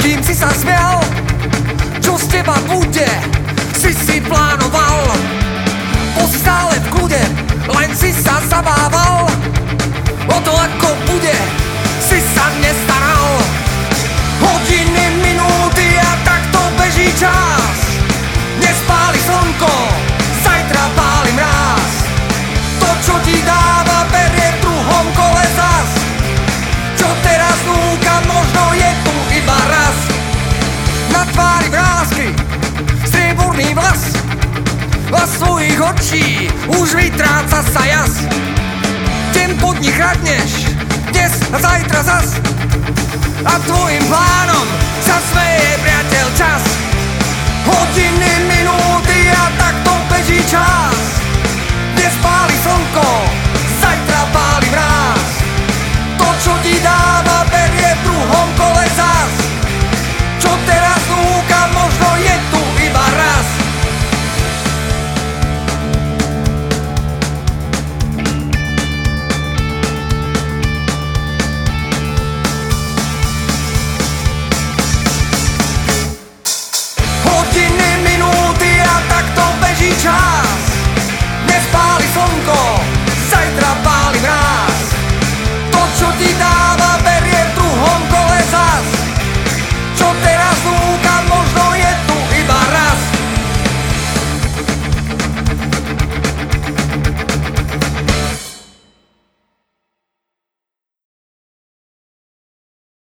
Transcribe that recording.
kým si sa smial. Čo z teba bude, si plánoval. Bol si stále v kľude, len si sa zabával. O to ako bude, si sa nestaral. Hodiny, minúty a takto beží čas. Dnes páli slnko, zajtra páli mráz. To, čo ti dáva, berie v druhom kole zas. Čo teraz núka, možno je tu iba raz. Na tvári vrásky, strieborný vlas. A svojich očí už vytráca sa jas. Deň pod nich radneš, dnes a zajtra zas. A tvojim plánom sa smeje priateľ čas. Hodiny, minúty a takto beží čas. Dnes páli